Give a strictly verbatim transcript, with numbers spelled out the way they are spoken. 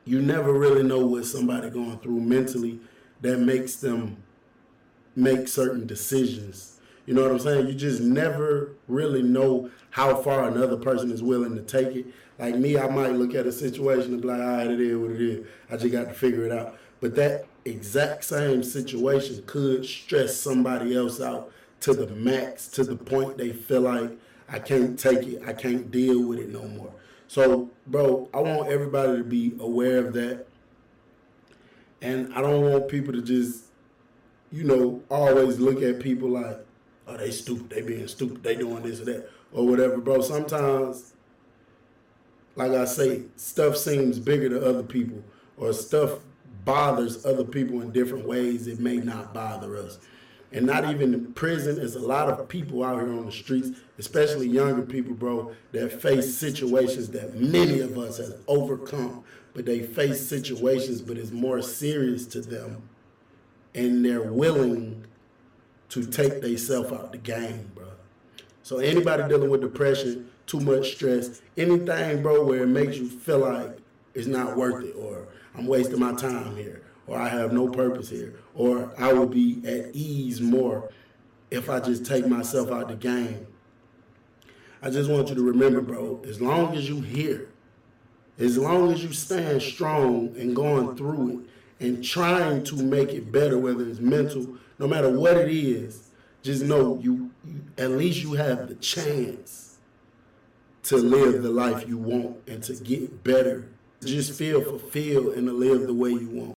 you never really know what somebody going through mentally that makes them make certain decisions. You know what I'm saying? You just never really know how far another person is willing to take it. Like me, I might look at a situation and be like, all right, it is what it is. I just got to figure it out. But that exact same situation could stress somebody else out to the max, to the point they feel like, I can't take it. I can't deal with it no more. So, bro, I want everybody to be aware of that. And I don't want people to just, you know, always look at people like, oh, they stupid, they being stupid, they doing this or that, or whatever, bro. Sometimes, like I say, stuff seems bigger to other people, or stuff bothers other people in different ways it may not bother us. And not even in prison, there's a lot of people out here on the streets, especially younger people, bro, that face situations that many of us have overcome. But they face situations, but it's more serious to them, and they're willing to take themselves out the game, bro. So anybody dealing with depression, too much stress, anything, bro, where it makes you feel like it's not worth it, or I'm wasting my time here, or I have no purpose here, or I will be at ease more if I just take myself out the game. I just want you to remember, bro, as long as you here, as long as you stand strong and going through it and trying to make it better, whether it's mental, no matter what it is, just know you, you at least you have the chance to live the life you want and to get better. Just feel fulfilled and to live the way you want.